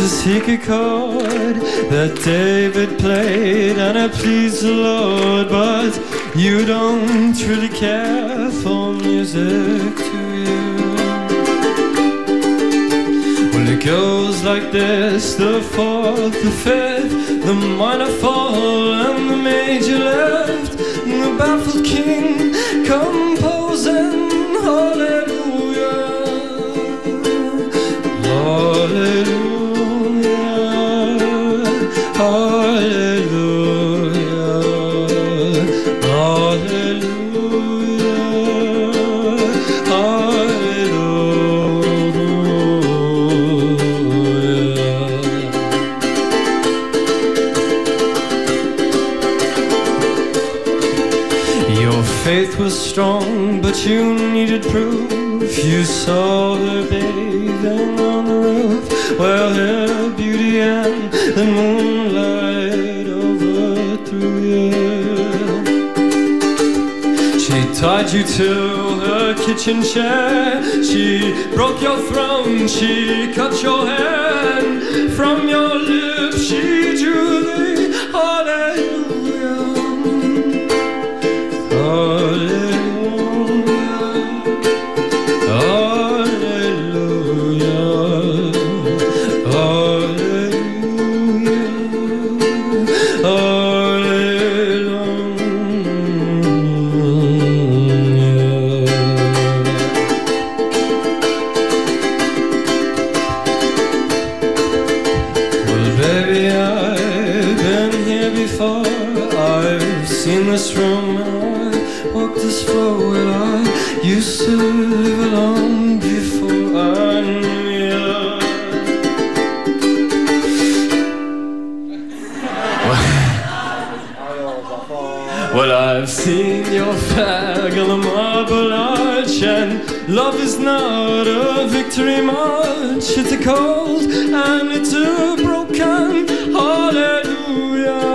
a secret chord that David played and it pleased the Lord, but you don't really care for music, do you? Well, it goes like this: the fourth, the fifth, the minor fall and the major left, and the baffled king composing hallelujah, hallelujah, hallelujah, hallelujah, hallelujah. Your faith was strong, but you needed proof. You saw her bathing on the roof, while her beauty and the moonlight overthrew you. She tied you to her kitchen chair, she broke your throne, she cut your hair, and from your lips she drew the hallelujah, hallelujah. I've seen this room and I walked this floor, and I used to live alone before I knew you. Well, I've seen your flag on the marble arch, and love is not a victory march. It's a cold and it's a broken hallelujah,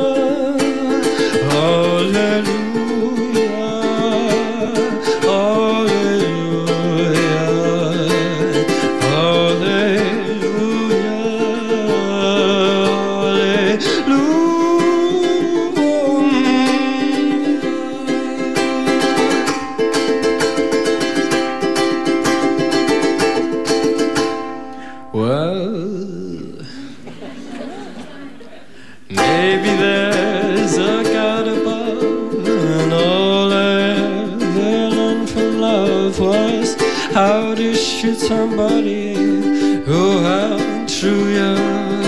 hallelujah, hallelujah, hallelujah, hallelujah. Well, maybe there's a God above, and all I ever learned from love was how to shoot somebody who held true you.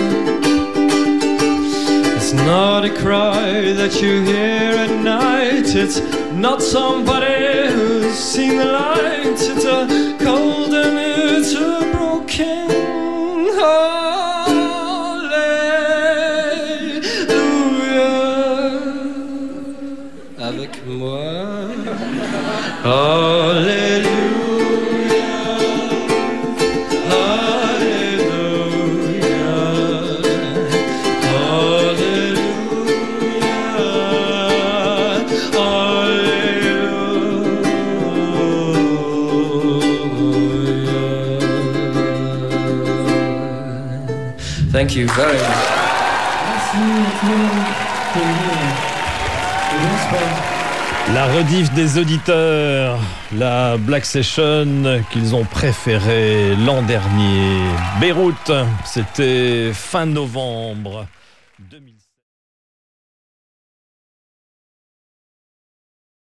It's not a cry that you hear at night, it's not somebody who's seen the light, it's a cold and it's a broken hallelujah. Avec moi, hallelujah, hallelujah, hallelujah, hallelujah. Thank you very much. La rediff des auditeurs, la Black Session qu'ils ont préférée l'an dernier. Beyrouth, c'était fin novembre 2006.